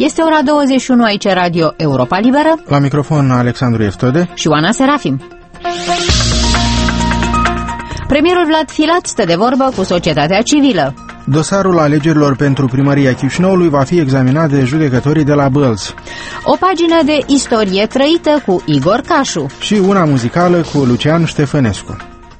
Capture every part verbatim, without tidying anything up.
Este ora douăzeci și unu, aici Radio Europa Liberă. La microfon Alexandru Eftode și Oana Serafim. Premierul Vlad Filat stă de vorbă cu societatea civilă. Dosarul alegerilor pentru primăria Chișinăului va fi examinat de judecătorii de la Bălți. O pagină de istorie trăită cu Igor Cașu. Și una muzicală cu Lucian Ștefănescu.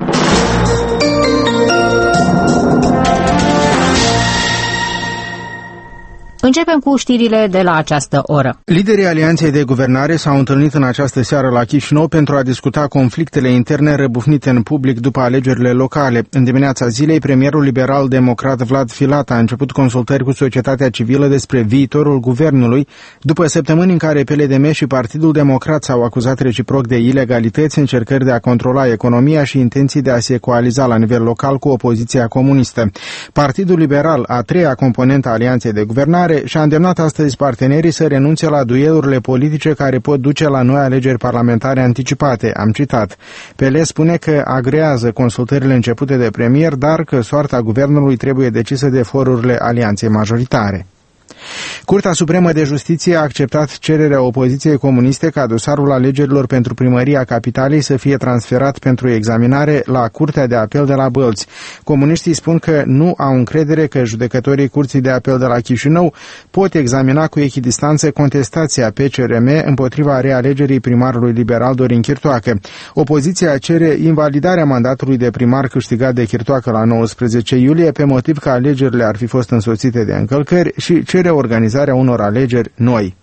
Începem cu știrile de la această oră. Liderii Alianței de Guvernare s-au întâlnit în această seară la Chișinău pentru a discuta conflictele interne răbufnite în public după alegerile locale. În dimineața zilei, premierul liberal-democrat Vlad Filat a început consultări cu societatea civilă despre viitorul guvernului, după săptămâni în care P L D M și Partidul Democrat s-au acuzat reciproc de ilegalități, încercări de a controla economia și intenții de a se coaliza la nivel local cu opoziția comunistă. Partidul Liberal, a treia componentă a Alianței de Guvernare, și-a îndemnat astăzi partenerii să renunțe la duelurile politice care pot duce la noi alegeri parlamentare anticipate, am citat. P L spune că agrează consultările începute de premier, dar că soarta guvernului trebuie decisă de forurile alianței majoritare. Curtea Supremă de Justiție a acceptat cererea opoziției comuniste ca dosarul alegerilor pentru primăria capitalei să fie transferat pentru examinare la Curtea de Apel de la Bălți. Comuniștii spun că nu au încredere că judecătorii Curții de Apel de la Chișinău pot examina cu echidistanță contestația P C R M împotriva realegerii primarului liberal Dorin Chirtoacă. Opoziția cere invalidarea mandatului de primar câștigat de Chirtoacă la nouăsprezece iulie pe motiv că alegerile ar fi fost însoțite de încălcări și cere organizarea unor alegeri noi.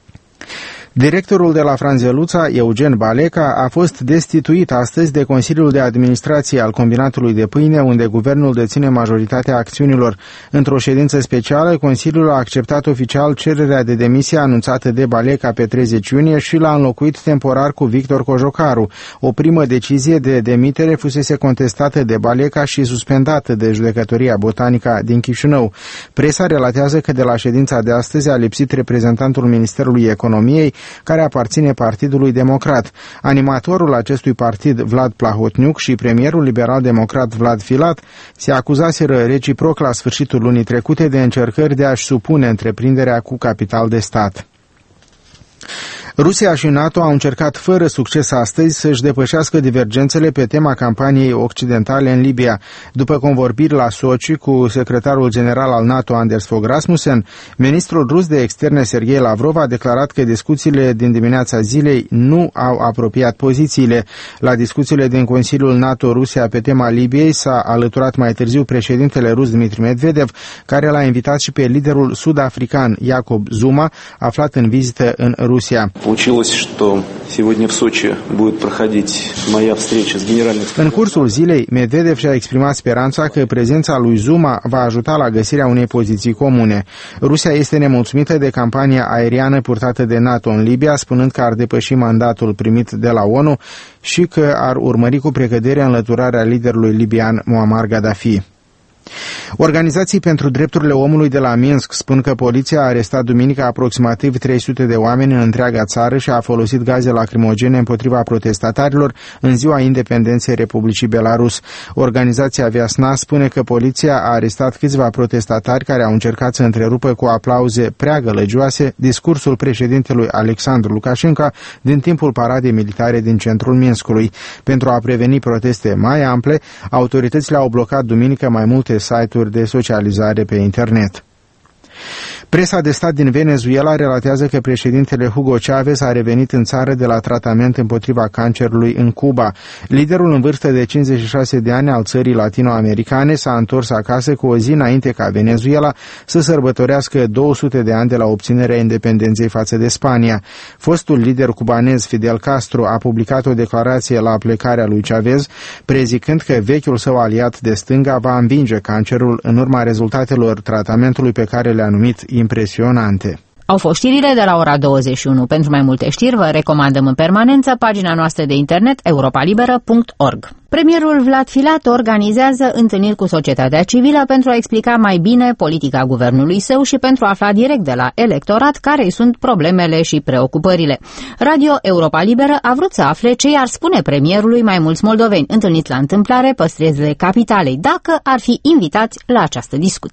Directorul de la Franzeluța, Eugen Baleca, a fost destituit astăzi de Consiliul de Administrație al Combinatului de Pâine, unde guvernul deține majoritatea acțiunilor. Într-o ședință specială, Consiliul a acceptat oficial cererea de demisie anunțată de Baleca pe treizeci iunie și l-a înlocuit temporar cu Victor Cojocaru. O primă decizie de demitere fusese contestată de Baleca și suspendată de Judecătoria Botanica din Chișinău. Presa relatează că de la ședința de astăzi a lipsit reprezentantul Ministerului Economiei, care aparține Partidului Democrat. Animatorul acestui partid, Vlad Plahotniuc, și premierul liberal-democrat Vlad Filat se acuzaseră reciproc la sfârșitul lunii trecute de încercări de a-și supune întreprinderea cu capital de stat. Rusia și NATO au încercat fără succes astăzi să-și depășească divergențele pe tema campaniei occidentale în Libia. După convorbiri la Sochi cu secretarul general al NATO Anders Fogh Rasmussen, ministrul rus de externe Sergei Lavrov a declarat că discuțiile din dimineața zilei nu au apropiat pozițiile. La discuțiile din Consiliul NATO-Rusia pe tema Libiei s-a alăturat mai târziu președintele rus Dmitri Medvedev, care l-a invitat și pe liderul sud-african Jacob Zuma, aflat în vizită în Rusia. Получилось, что сегодня в Сочи будет проходить моя встреча с генеральным... În cursul zilei, Medvedev și-a exprimat speranța că prezența lui Zuma va ajuta la găsirea unei poziții comune. Rusia este nemulțumită de campania aeriană purtată de NATO în Libia, spunând că ar depăși mandatul primit de la ONU și că ar urmări cu precădere înlăturarea liderului libian Muammar Gaddafi. Organizații pentru drepturile omului de la Minsk spun că poliția a arestat duminică aproximativ trei sute de oameni în întreaga țară și a folosit gaze lacrimogene împotriva protestatarilor în ziua independenței Republicii Belarus. Organizația Viasna spune că poliția a arestat câțiva protestatari care au încercat să întrerupă cu aplauze prea gălăgioase discursul președintelui Alexandru Lukashenko din timpul paradei militare din centrul Minskului. Pentru a preveni proteste mai ample, autoritățile au blocat duminică mai multe site-uri de socializare pe internet. Presa de stat din Venezuela relatează că președintele Hugo Chavez a revenit în țară de la tratament împotriva cancerului în Cuba. Liderul în vârstă de cincizeci și șase de ani al țării latino-americane s-a întors acasă cu o zi înainte ca Venezuela să sărbătorească două sute de ani de la obținerea independenței față de Spania. Fostul lider cubanez Fidel Castro a publicat o declarație la plecarea lui Chavez, prezicând că vechiul său aliat de stânga va învinge cancerul în urma rezultatelor tratamentului pe care le-a numit impresionante. Au fost știrile de la ora douăzeci și unu. Pentru mai multe știri vă recomandăm în permanență pagina noastră de internet europa liberă punct org. Premierul Vlad Filat organizează întâlniri cu societatea civilă pentru a explica mai bine politica guvernului său și pentru a afla direct de la electorat care sunt problemele și preocupările. Radio Europa Liberă a vrut să afle ce i-ar spune premierului mai mulți moldoveni întâlniți la întâmplare pe străzile capitalei, dacă ar fi invitați la această discuție.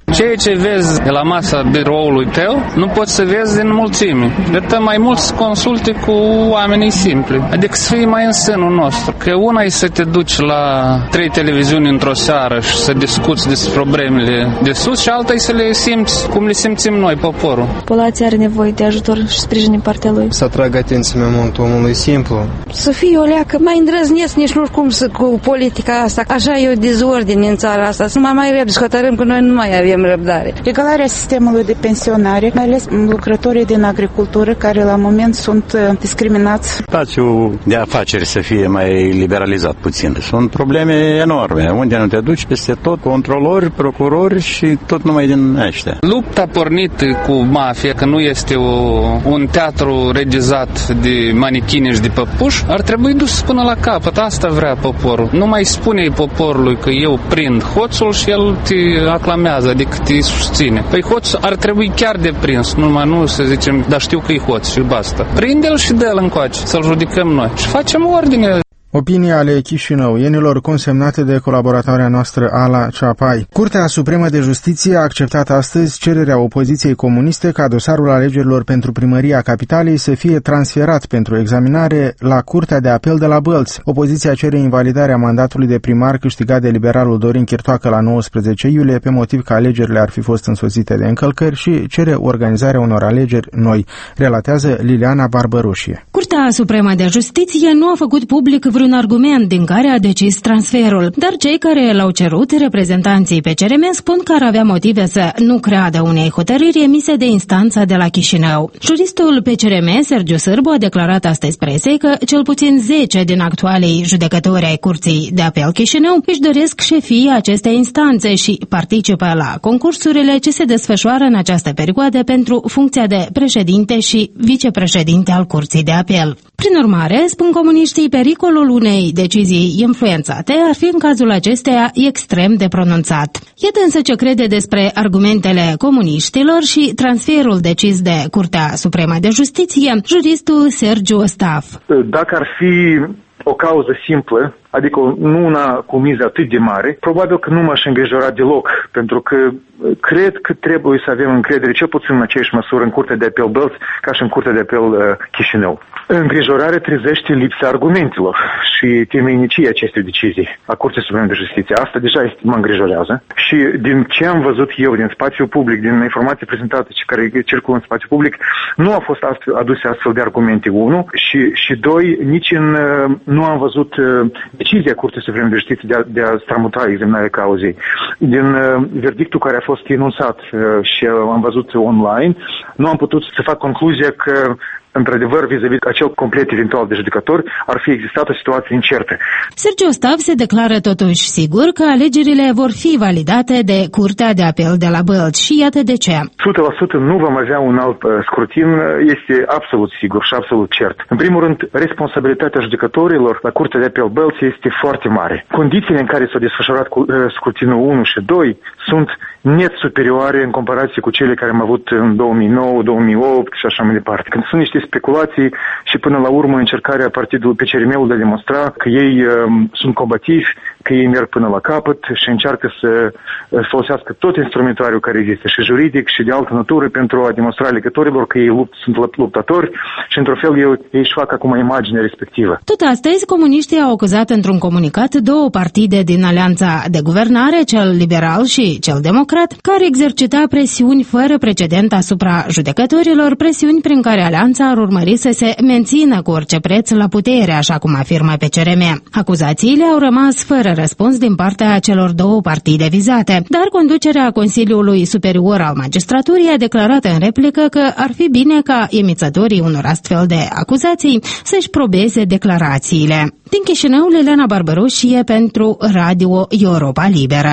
Ceea ce vezi de la masa biroului tău, nu poți să vezi din mulțime. De atât mai mult să consulte cu oamenii simpli. Adică să fii mai în sânul nostru. Că una e să te duci la trei televiziuni într-o seară și să discuți despre problemele de sus și alta e să le simți cum le simțim noi, poporul. Populația are nevoie de ajutor și sprijin din partea lui. Să atragă atenția mai mult omului simplu. Să fie o leacă mai îndrăznesc nici nu cum să, cu politica asta. Așa e o dezordine în țara asta. Să nu mai răbdăm, să hotărâm că noi nu mai avem răbdare. Regalarea sistemului de pensionare, mai ales lucrătorii din agricultură care la moment sunt discriminați. Spațiul de afaceri să fie mai liberalizat puțin. Sunt probleme enorme. Unde nu te duci, peste tot, controlori, procurori și tot numai din ăștia. Lupta pornită cu mafia, că nu este o, un teatru regizat de manichini și de păpuși, ar trebui dus până la capăt. Asta vrea poporul. Nu mai spune poporului că eu prind hoțul și el te aclamează, adică te susține. Păi hoțul ar trebui chiar de prins, numai nu să zicem, dar știu că e hoț și basta. Prinde-l și dă-l încoace, să-l judicăm noi. Și facem ordine. Opinii ale chișinăuienilor consemnate de colaboratoarea noastră Ala Ceapai. Curtea Supremă de Justiție a acceptat astăzi cererea opoziției comuniste ca dosarul alegerilor pentru primăria capitalei să fie transferat pentru examinare la Curtea de Apel de la Bălți. Opoziția cere invalidarea mandatului de primar câștigat de liberalul Dorin Chirtoacă la nouăsprezece iulie pe motiv că alegerile ar fi fost însoțite de încălcări și cere organizarea unor alegeri noi, relatează Liliana Barbărușie. Curtea Supremă de Justiție nu a făcut public vreun argument din care a decis transferul, dar cei care l-au cerut, reprezentanții P C R M, spun că ar avea motive să nu creadă unei hotărâri emise de instanța de la Chișinău. Juristul P C R M, Sergiu Sârbu, a declarat astăzi presei că cel puțin zece din actualii judecători ai Curții de Apel Chișinău își doresc șefii acestei instanțe și participă la concursurile ce se desfășoară în această perioadă pentru funcția de președinte și vicepreședinte al Curții de Apel. Prin urmare, spun comuniștii, pericolul unei decizii influențate ar fi în cazul acesteia extrem de pronunțat. Iată însă ce crede despre argumentele comuniștilor și transferul decis de Curtea Supremă de Justiție juristul Sergiu Staf. Dacă ar fi o cauză simplă, adică nu una cu miză atât de mare, probabil că nu m-aș îngrijora deloc, pentru că cred că trebuie să avem încredere, cel puțin în aceeași măsură, în Curtea de Apel Bălți, ca și în Curtea de Apel uh, Chișinău. Îngrijorarea trezește lipsa argumentelor și temenicia acestei decizii a Curții Supreme de Justiție. Asta deja este, mă îngrijorează. Și din ce am văzut eu din spațiul public, din informații prezentate și care circulă în spațiul public, nu au fost astfel, aduse astfel de argumente, unu, și, și doi, nici în, uh, nu am văzut uh, decizia Curții Supreme de Justiție de a, de a stramuta examinarea cauzei. Din uh, verdictul care a fost enunțat uh, și uh, am văzut online, nu am putut să fac concluzia că într-adevăr, vis-a-vis acel complet eventual de judecători, ar fi existat o situație incertă. Sergiu Stav se declară totuși sigur că alegerile vor fi validate de Curtea de Apel de la Bălți și iată de ce. o sută la sută nu vom avea un alt uh, scrutin, este absolut sigur și absolut cert. În primul rând, responsabilitatea judecătorilor la Curtea de Apel Bălți este foarte mare. Condițiile în care s-au desfășurat cu, uh, scrutinul unu și doi sunt net superioare în comparație cu cele care am avut în două mii nouă, două mii opt și așa mai departe. Când sunt niște speculații și până la urmă încercarea partidului P C R M-ul de a demonstra că ei um, sunt combativi, că ei merg până la capăt și încearcă să folosească tot instrumentariul care există și juridic și de altă natură pentru a demonstra alegătorilor că ei lupt, sunt luptători și într-un fel ei, ei își fac acum imaginea respectivă. Tot astăzi, comuniștii au acuzat într-un comunicat două partide din alianța de guvernare, cel liberal și cel democrat, care exercita presiuni fără precedent asupra judecătorilor, presiuni prin care alianța ar urmări să se mențină cu orice preț la putere, așa cum afirmă P C R M. Acuzațiile au rămas fără răspuns din partea celor două partide vizate, dar conducerea Consiliului Superior al Magistraturii a declarat în replică că ar fi bine ca emițătorii unor astfel de acuzații să-și probeze declarațiile. Din Chișinău, Liliana Barbărușie pentru Radio Europa Liberă.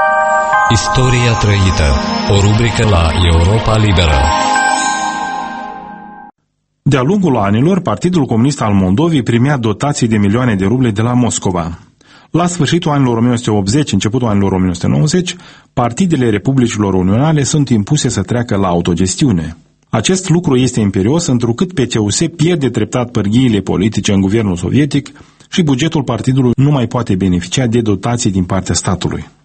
Istoria trăită, o rubrică la Europa Liberă. De-a lungul anilor, Partidul Comunist al Moldovei primea dotații de milioane de ruble de la Moscova. La sfârșitul anilor o mie nouă sute optzeci, începutul anilor o mie nouă sute nouăzeci, partidele republicilor unionale sunt impuse să treacă la autogestiune. Acest lucru este imperios, întrucât P C U S pierde treptat pârghiile politice în guvernul sovietic și bugetul partidului nu mai poate beneficia de dotații din partea statului.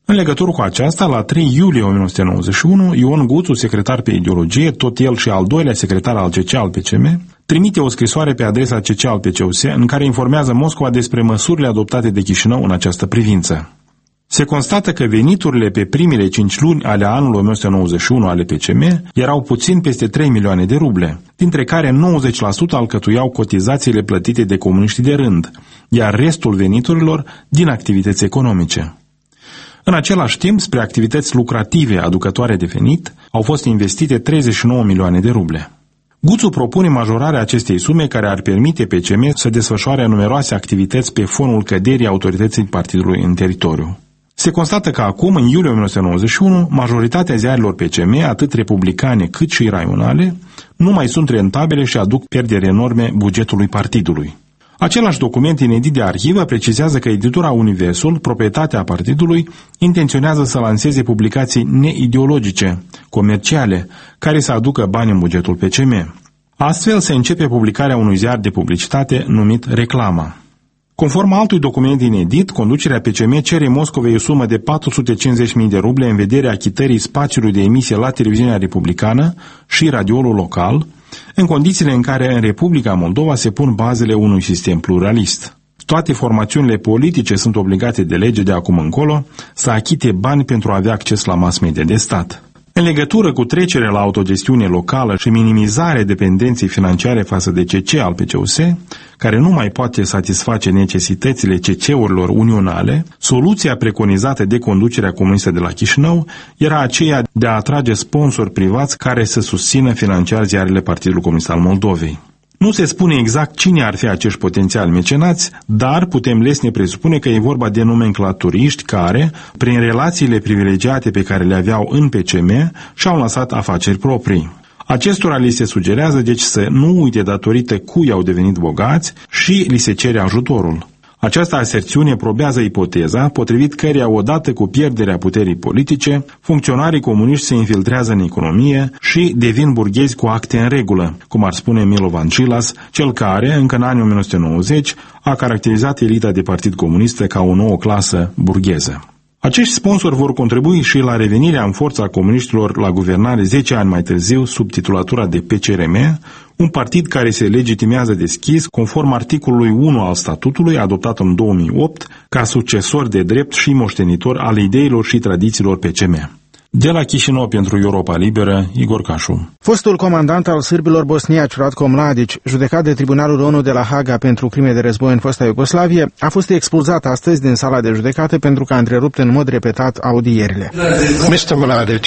În legătură cu aceasta, la trei iulie o mie nouă sute nouăzeci și unu, Ion Guțu, secretar pe ideologie, tot el și al doilea secretar al C C al P C M, trimite o scrisoare pe adresa C C al P C U S în care informează Moscova despre măsurile adoptate de Chișinău în această privință. Se constată că veniturile pe primele cinci luni ale anului o mie nouă sute nouăzeci și unu ale P C M erau puțin peste trei milioane de ruble, dintre care nouăzeci la sută alcătuiau cotizațiile plătite de comuniștii de rând, iar restul veniturilor din activități economice. În același timp, spre activități lucrative aducătoare de venit, au fost investite treizeci și nouă milioane de ruble. Guțu propune majorarea acestei sume care ar permite P C M să desfășoare numeroase activități pe fonul căderii autorității partidului în teritoriu. Se constată că acum, în iulie o mie nouă sute nouăzeci și unu, majoritatea ziarelor P C M, atât republicane cât și raionale, nu mai sunt rentabile și aduc pierderi enorme bugetului partidului. Același document inedit de arhivă precizează că editura Universul, proprietatea partidului, intenționează să lanseze publicații neideologice, comerciale, care să aducă bani în bugetul P C M. Astfel se începe publicarea unui ziar de publicitate numit Reclama. Conform altui document inedit, conducerea P C M cere Moscovei o sumă de patru sute cincizeci de mii de ruble în vederea achitării spațiului de emisie la televiziunea republicană și radioul local, în condițiile în care în Republica Moldova se pun bazele unui sistem pluralist. Toate formațiunile politice sunt obligate de lege de acum încolo să achite bani pentru a avea acces la mass media de stat. În legătură cu trecerea la autogestiune locală și minimizarea dependenței financiare față de C C al P C U S, care nu mai poate satisface necesitățile C C-urilor unionale, soluția preconizată de conducerea comunistă de la Chișinău era aceea de a atrage sponsori privați care să susțină financiar ziarele Partidului Comunist al Moldovei. Nu se spune exact cine ar fi acești potențiali mecenați, dar putem lesne presupune că e vorba de nomenclaturiști care, prin relațiile privilegiate pe care le aveau în P C M, și-au lansat afaceri proprii. Acestora li se sugerează deci să nu uite datorită cui au devenit bogați și li se cere ajutorul. Această aserțiune probează ipoteza, potrivit căreia odată cu pierderea puterii politice, funcționarii comuniști se infiltrează în economie și devin burghezi cu acte în regulă, cum ar spune Milovan Cilas, cel care, încă în anii o mie nouă sute nouăzeci, a caracterizat elita de partid comunistă ca o nouă clasă burgheză. Acești sponsori vor contribui și la revenirea în forța a comuniștilor la guvernare zece ani mai târziu sub titulatura de P C R M, un partid care se legitimează deschis conform articolului unu al statutului adoptat în două mii opt ca succesor de drept și moștenitor al ideilor și tradițiilor P C M. De la Chișinău pentru Europa Liberă, Igor Cașu. Fostul comandant al sârbilor bosniaci, Ratko Mladic, judecat de Tribunalul ONU de la Haga pentru crime de război în fosta Iugoslavie, a fost expulzat astăzi din sala de judecată pentru că a întrerupt în mod repetat audierile. mister Mladic,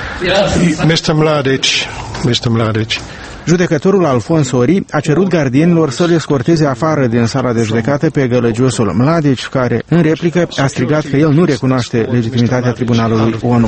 mister Mladic, mister Mladic. Judecătorul Alfonso Ori a cerut gardienilor să le scorteze afară din sala de judecată pe gălăgiosul Mladic, care, în replică, a strigat că el nu recunoaște legitimitatea Tribunalului ONU.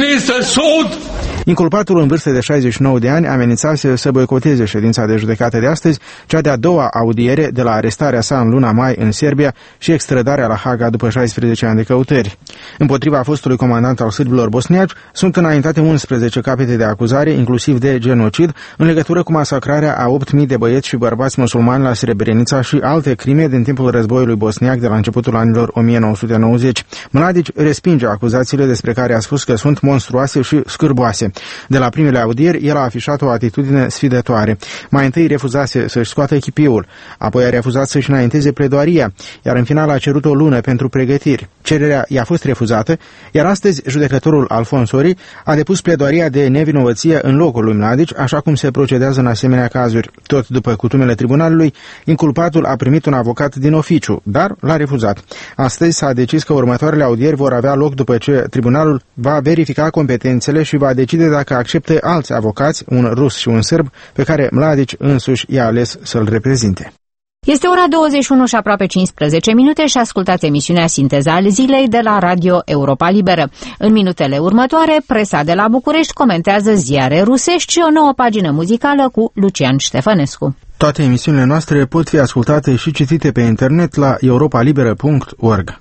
Inculpatul în vârstă de șaizeci și nouă de ani amenințase să boicoteze ședința de judecată de astăzi, cea de-a doua audiere de la arestarea sa în luna mai în Serbia și extradarea la Haga după șaisprezece ani de căutări. Împotriva fostului comandant al sârbilor bosniaci sunt înaintate unsprezece capete de acuzare, inclusiv de genocid, în legătură cu masacrarea a opt mii de băieți și bărbați musulmani la Srebrenica și alte crime din timpul războiului bosniac de la începutul anilor o mie nouă sute nouăzeci. Mladic respinge acuzațiile despre care a spus că sunt monstruoase și scârboase. De la primele audieri, el a afișat o atitudine sfidătoare. Mai întâi refuzase să-și scoată echipiul, apoi a refuzat să-și înainteze pledoaria, iar în final a cerut o lună pentru pregătiri. Cererea i-a fost refuzată, iar astăzi judecătorul Alfonso Ori a depus pledoaria de nevinovăție în locul lui Mladic, așa cum se procedează în asemenea cazuri. Tot după cutumele tribunalului, inculpatul a primit un avocat din oficiu, dar l-a refuzat. Astăzi s-a decis că următoarele audieri vor avea loc după ce tribunalul va verifica competențele și va decide dacă acceptă alți avocați, un rus și un sârb, pe care Mladic însuși i-a ales să-l reprezinte. Este ora douăzeci și unu și aproape cincisprezece minute și ascultați emisiunea Sinteza al zilei de la Radio Europa Liberă. În minutele următoare, presa de la București comentează ziare rusești și o nouă pagină muzicală cu Lucian Ștefănescu. Toate emisiunile noastre pot fi ascultate și citite pe internet la europa liberă punct org.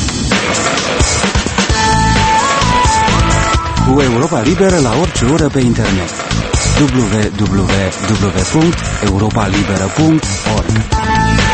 Cu Europa Liberă la orice oră pe internet. w w w punct europa liberă punct org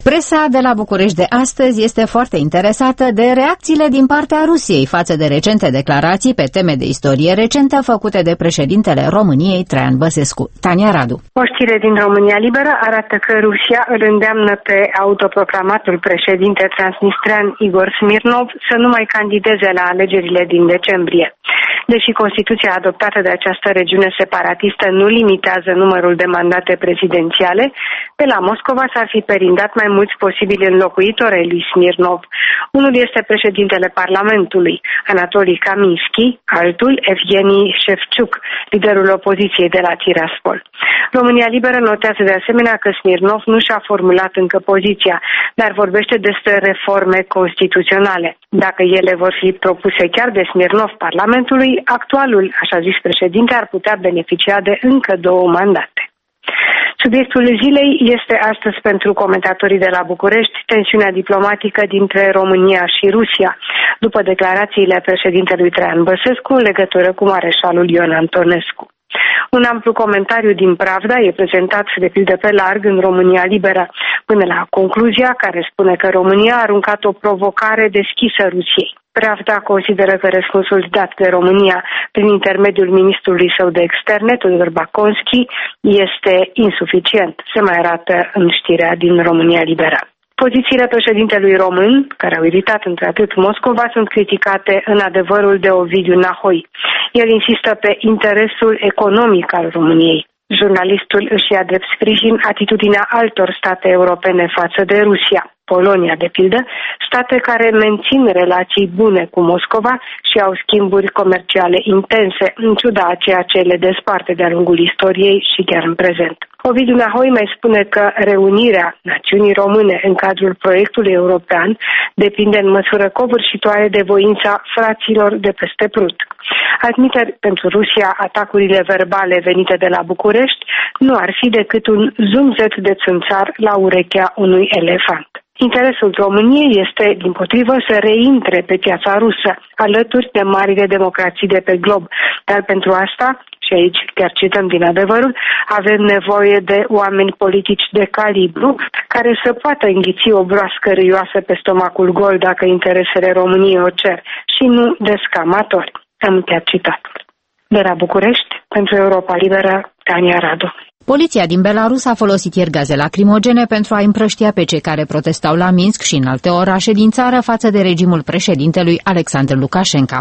Presa de la București de astăzi este foarte interesată de reacțiile din partea Rusiei față de recente declarații pe teme de istorie recentă făcute de președintele României, Traian Băsescu. Tania Radu. O știre din România Liberă arată că Rusia îl îndeamnă pe autoproclamatul președinte transnistrean Igor Smirnov să nu mai candideze la alegerile din decembrie. Deși Constituția adoptată de această regiune separatistă nu limitează numărul de mandate prezidențiale, pe la Moscova s-ar fi perindat mai mulți posibili înlocuitori ai lui Smirnov. Unul este președintele Parlamentului, Anatolii Kaminski, altul Evgeni Shevchuk, liderul opoziției de la Tiraspol. România Liberă notează de asemenea că Smirnov nu și-a formulat încă poziția, dar vorbește despre reforme constituționale. Dacă ele vor fi propuse chiar de Smirnov Parlamentului, actualul, așa zis președinte, ar putea beneficia de încă două mandate. Subiectul zilei este astăzi pentru comentatorii de la București tensiunea diplomatică dintre România și Rusia, după declarațiile președintelui Traian Băsescu în legătură cu mareșalul Ion Antonescu. Un amplu comentariu din Pravda e prezentat de pildă pe larg în România Liberă, până la concluzia care spune că România a aruncat o provocare deschisă Rusiei. Pravda consideră că răspunsul dat de România prin intermediul ministrului său de externe, Tudor Baconski, este insuficient. Se mai arată în știrea din România Liberă. Pozițiile președintelui român, care au iritat într-atât Moscova, sunt criticate în adevărul de Ovidiu Nahoi. El insistă pe interesul economic al României. Jurnalistul își ia drept sprijin atitudinea altor state europene față de Rusia. Polonia, de pildă, state care mențin relații bune cu Moscova și au schimburi comerciale intense, în ciuda a ceea ce le desparte de-a lungul istoriei și chiar în prezent. Ovidiu Nahoi mai spune că reunirea națiunii române în cadrul proiectului european depinde în măsură covârșitoare de voința fraților de peste Prut. Admiteri, pentru Rusia, atacurile verbale venite de la București nu ar fi decât un zumzet de țânțar la urechea unui elefant. Interesul României este, dimpotrivă, să reintre pe piața rusă, alături de marile democrații de pe glob. Dar pentru asta, și aici chiar cităm din adevărul, avem nevoie de oameni politici de calibru care să poată înghiți o broască râioasă pe stomacul gol dacă interesele României o cer și nu de scamatori. Am încheiat citatul. De la București, pentru Europa Liberă, Tania Radu. Poliția din Belarus a folosit ieri gaze lacrimogene pentru a împrăștia pe cei care protestau la Minsk și în alte orașe din țară față de regimul președintelui Alexandru Lukashenko.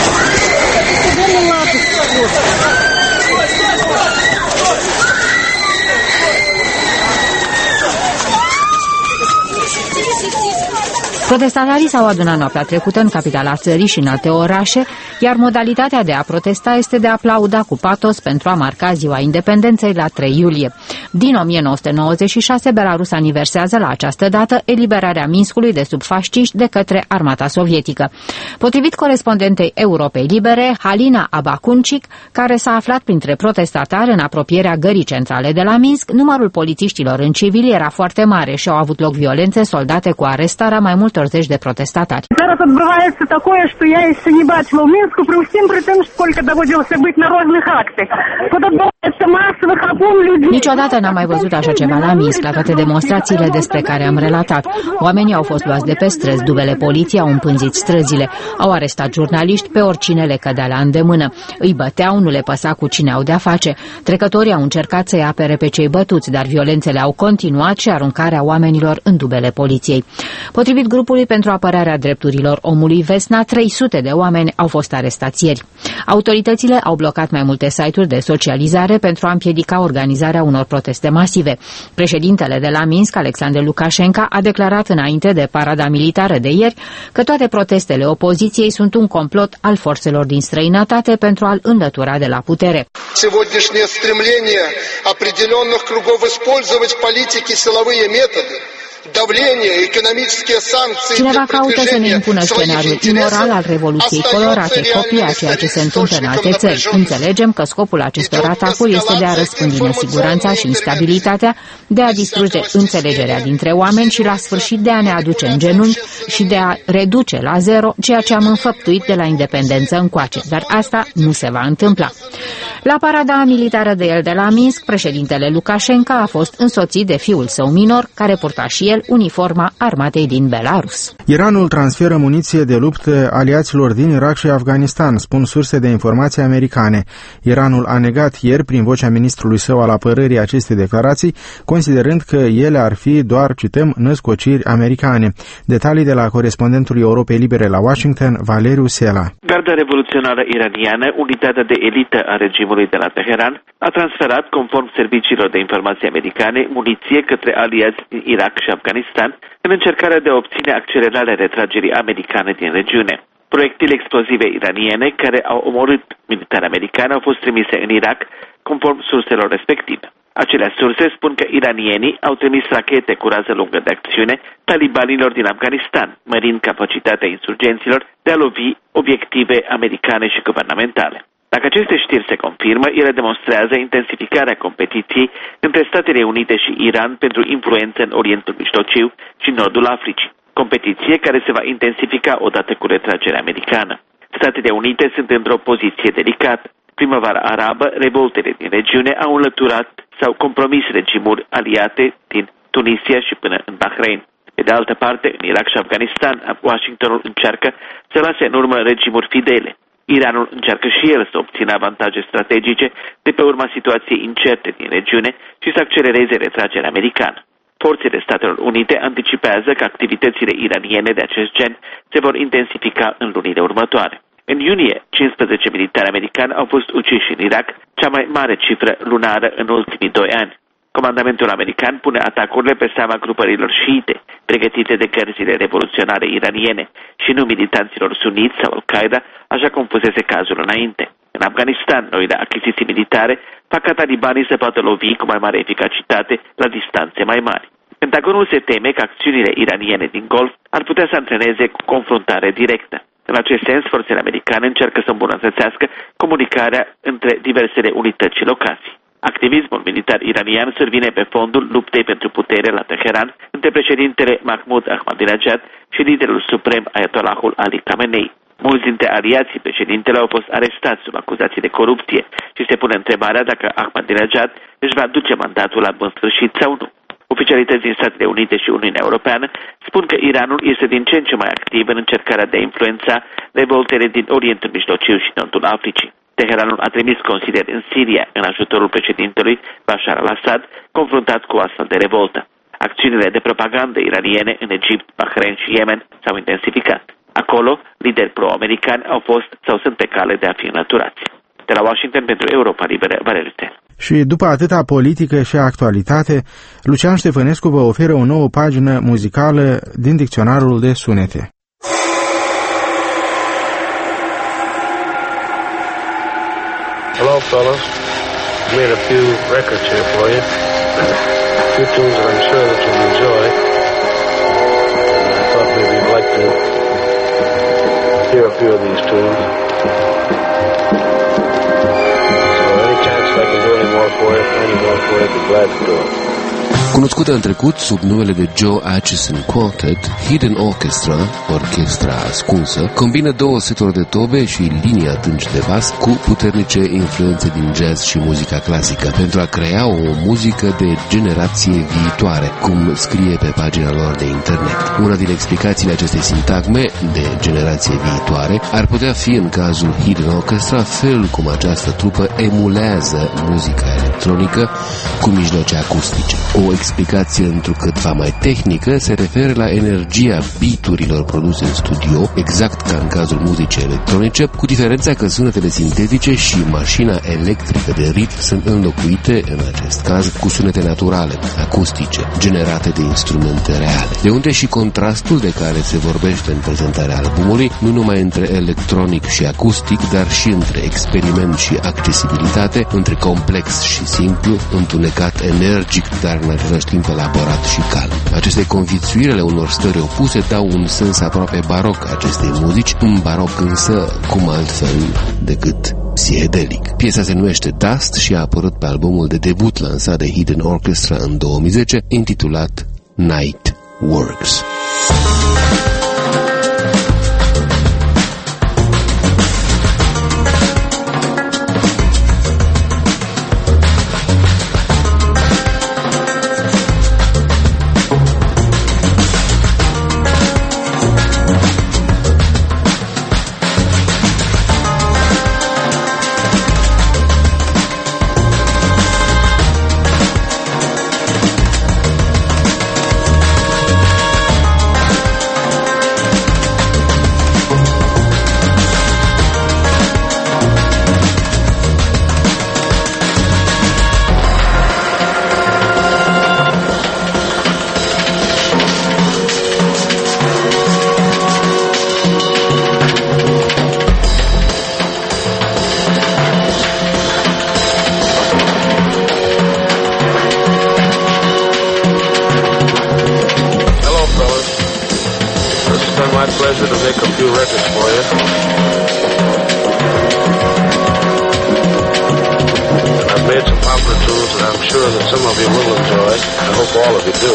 Protestatarii s-au adunat noaptea trecută în capitala țării și în alte orașe, iar modalitatea de a protesta este de a aplauda cu patos pentru a marca ziua independenței la trei iulie. Din o mie nouă sute nouăzeci și șase, Belarus aniversează la această dată eliberarea Minskului de sub fasciști de către armata sovietică. Potrivit corespondentei Europei Libere, Halina Abakuncic, care s-a aflat printre protestatari în apropierea gării centrale de la Minsk, numărul polițiștilor în civil era foarte mare și au avut loc violențe soldate cu arestarea mai multor zeci de protestatari. Зараз отбывается такое, что я еще не бачила в Минску, при всем при том, сколько доводилось быть народных акций. Подобается массовых обум людей. Niciodată n-am mai văzut așa ceva la Minsk, la toate demonstrațiile despre care am relatat. Oamenii au fost luați de pe străzi, duvele poliției au împânzit străzile, au arestat jurnaliști pe oricine le cădea la îndemână. Îi băteau, nu le păsa cu cine au de-a face. Trecătorii au încercat să-i apere pe cei bătuți, dar violențele au continuat și aruncarea oamenilor în dubele poliției. Potrivit grupului pentru apărarea drepturilor omului Vesna, trei sute de oameni au fost arestați ieri. Autoritățile au blocat mai multe site-uri de socializare pentru a împiedica organizarea unor proteste masive. Președintele de la Minsk, Alexandru Lukashenko, a declarat înainte de parada militară de ieri că toate protestele opoziției sunt un complot al forțelor din străinătate pentru a-l înlătura de la putere. Сегодняшнее стремление определенных кругов использовать политики силовые методы. Cineva caută să ne impună scenariul imoral al Revoluției Colorate, copia a ceea ce se întâmplă în alte țări. Înțelegem că scopul acestor atacuri este de a răspândi nesiguranța și instabilitatea, de a distruge înțelegerea dintre oameni și la sfârșit de a ne aduce în genunchi și de a reduce la zero ceea ce am înfăptuit de la independență încoace. Dar asta nu se va întâmpla. La parada militară de el de la Minsk, președintele Lukashenko a fost însoțit de fiul său minor, care purta și el uniforma armatei din Belarus. Iranul transferă muniție de luptă aliaților din Irak și Afganistan, spun surse de informații americane. Iranul a negat ieri, prin vocea ministrului său al apărării, aceste declarații, considerând că ele ar fi doar, cităm, născociri americane. Detalii de la corespondentul Europei Libere la Washington, Valeriu Sela. Garda revoluționară iraniană, unitatea de elită a regimului de la Teheran, a transferat, conform serviciilor de informații americane, muniție către aliați din Irak și Afganistan în încercarea de a obține accelerarea retragerii americane din regiune. Proiectile explozive iraniene care au omorât militari americani au fost trimise în Irak, conform surselor respective. Acelea surse spun că iranienii au trimis rachete cu rază lungă de acțiune talibanilor din Afganistan, mărind capacitatea insurgenților de a lovi obiective americane și guvernamentale. Dacă aceste știri se confirmă, ele demonstrează intensificarea competiției între Statele Unite și Iran pentru influență în Orientul Mijlociu și Nordul Africii. Competiție care se va intensifica odată cu retragerea americană. Statele Unite sunt într-o poziție delicată. Primăvara arabă, revoltele din regiune au înlăturat sau compromis regimuri aliate din Tunisia și până în Bahrain. Pe de altă parte, în Irak și Afganistan, Washingtonul încearcă să lase în urmă regimuri fidele. Iranul încearcă și el să obțină avantaje strategice de pe urma situației incerte din regiune și să accelereze retragerea americană. Forțele Statelor Unite anticipează că activitățile iraniene de acest gen se vor intensifica în lunile următoare. În iunie, cincisprezece militari americani au fost uciși în Irak, cea mai mare cifră lunară în ultimii doi ani. Comandamentul american pune atacurile pe seama grupărilor șiite, pregătite de gărzile revoluționare iraniene și nu militanților suniți sau Al-Qaeda, așa cum fusese cazul înainte. În Afganistan, noile achiziții militare fac ca talibanii să poată lovi cu mai mare eficacitate la distanțe mai mari. Pentagonul se teme că acțiunile iraniene din Golf ar putea să antreneze cu confruntare directă. În acest sens, forțele americane încearcă să îmbunătățească comunicarea între diversele unități și locații. Activismul militar iranian survine pe fondul luptei pentru putere la Teheran între președintele Mahmoud Ahmadinejad și liderul suprem Ayatollahul Ali Khamenei. Mulți dintre aliații președintele au fost arestați sub acuzații de corupție și se pune întrebarea dacă Ahmadinejad își va duce mandatul la bun sfârșit sau nu. Oficialități din Statele Unite și Uniunea Europeană spun că Iranul este din ce în ce mai activ în încercarea de a influența revoltele din Orientul Mijlociu și Nordul Africii. Teheranul a trimis consilieri în Siria în ajutorul președintelui Bashar al-Assad, confruntat cu astfel de revoltă. Acțiunile de propagandă iraniene în Egipt, Bahrain și Yemen s-au intensificat. Acolo, lideri pro-americani au fost sau sunt pe cale de a fi înlăturați. De la Washington pentru Europa Liberă, Valeriu Stel. Și după atâta politică și actualitate, Lucian Ștefănescu vă oferă o nouă pagină muzicală din dicționarul de sunete. Hello, fellas. Made a few records here for you. A few tunes that I'm sure that you'll enjoy. And I thought maybe you'd like to hear a few of these tunes. So any chance I can do any more for you, any more for you, I'd be glad to do it. Cunoscută în trecut sub numele de Joe Acheson Quartet, Hidden Orchestra, orchestra ascunsă, combină două seturi de tobe și linii atunci de bas cu puternice influențe din jazz și muzica clasică pentru a crea o muzică de generație viitoare, cum scrie pe pagina lor de internet. Una din explicațiile acestei sintagme de generație viitoare ar putea fi, în cazul Hidden Orchestra, felul cum această trupă emulează muzica electronică cu mijloace acustice. O explicație întrucâtva mai tehnică se referă la energia beaturilor produse în studio, exact ca în cazul muzicii electronice, cu diferența că sunetele sintetice și mașina electrică de ritm sunt înlocuite, în acest caz, cu sunete naturale, acustice, generate de instrumente reale. De unde și contrastul de care se vorbește în prezentarea albumului, nu numai între electronic și acustic, dar și între experiment și accesibilitate, între complex și simplu, întunecat, energic, dar în același timp elaborat și calm. Aceste conviețuiri ale unor stări opuse dau un sens aproape baroc acestei muzici, un baroc însă cum altfel decât psiedelic. Piesa se numește Dust și a apărut pe albumul de debut lansat de Hidden Orchestra în două mii zece, intitulat Night Works. been my pleasure to make a few records for you. And I've made some popular tunes that I'm sure that some of you will enjoy. I hope all of you do.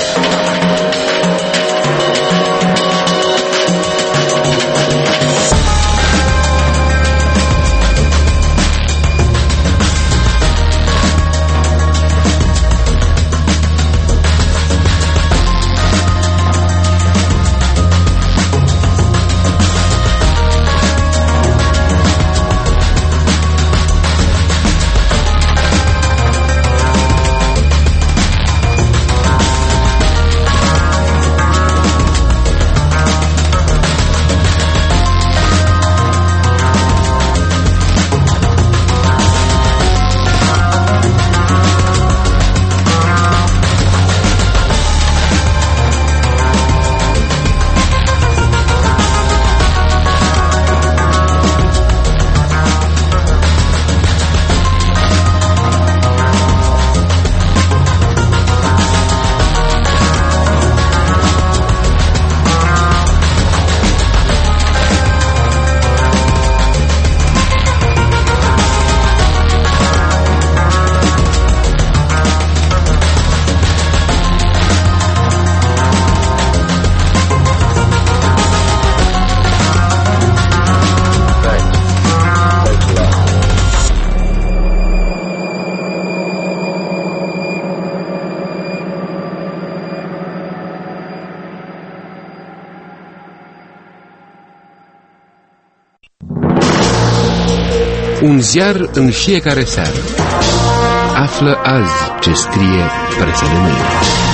Un ziar în fiecare seară. Află azi ce scrie presa de mâine.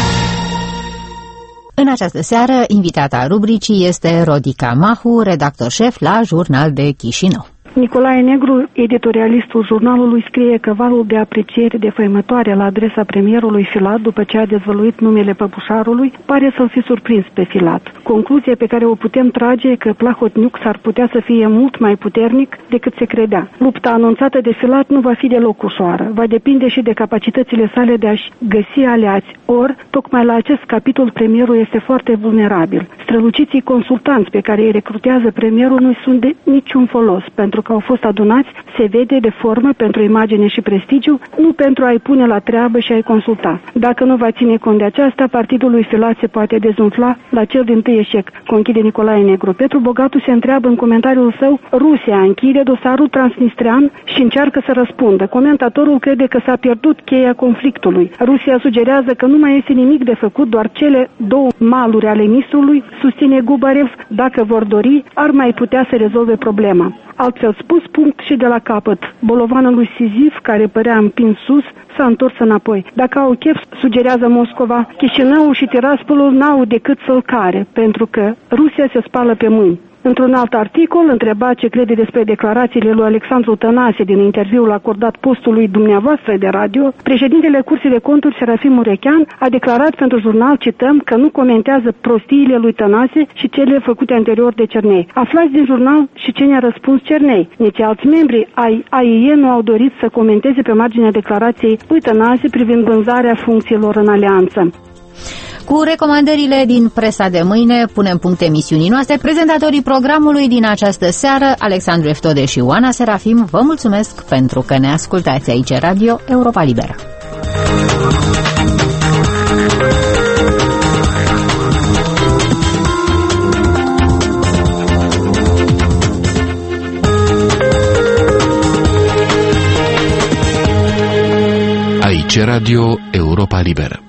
În această seară, invitata rubricii este Rodica Mahu, redactor șef la Jurnal de Chișinău. Nicolae Negru, editorialistul jurnalului, scrie că valul de aprecieri defăimătoare la adresa premierului Filat, după ce a dezvăluit numele păpușarului, pare să-l fi surprins pe Filat. Concluzia pe care o putem trage e că Plahotniuc s-ar putea să fie mult mai puternic decât se credea. Lupta anunțată de Filat nu va fi deloc ușoară. Va depinde și de capacitățile sale de a-și găsi aliați. Or, tocmai la acest capitol premierul este foarte vulnerabil. Străluciții consultanți pe care îi recrutează premierul nu sunt de niciun folos, pentru că au fost adunați, se vede, de formă, pentru imagine și prestigiu, nu pentru a-i pune la treabă și a-i consulta. Dacă nu va ține cont de aceasta, partidul lui Filat se poate dezumfla la cel dintâi eșec, conchide Nicolae Negru. Petru Bogatu se întreabă în comentariul său: Rusia închide dosarul transnistrean și încearcă să răspundă. Comentatorul crede că s-a pierdut cheia conflictului. Rusia sugerează că nu mai este nimic de făcut, doar cele două maluri ale Nistrului, susține Gubarev. Dacă vor dori, ar mai putea să rezolve problema. Altfel spus, punct și de la capăt. Bolovanul lui Sizif, care părea împins sus, s-a întors înapoi. Dacă au chef, sugerează Moscova, Chișinăul și Tiraspolul n-au decât să-l care, pentru că Rusia se spală pe mâini. Într-un alt articol, întrebat ce crede despre declarațiile lui Alexandru Tănase din interviul acordat postului dumneavoastră de radio, președintele Curții de Conturi, Serafim Murechean, a declarat pentru jurnal, cităm, că nu comentează prostiile lui Tănase și cele făcute anterior de Cernei. Aflați din jurnal și ce ne-a răspuns Cernei. Nici alți membri ai A I E nu au dorit să comenteze pe marginea declarației lui Tănase privind vânzarea funcțiilor în alianță. Cu recomandările din presa de mâine punem punct emisiunii noastre. Prezentatorii programului din această seară, Alexandru Eftode și Oana Serafim, vă mulțumesc pentru că ne ascultați aici, Radio Europa Liberă. Aici, Radio Europa Liberă.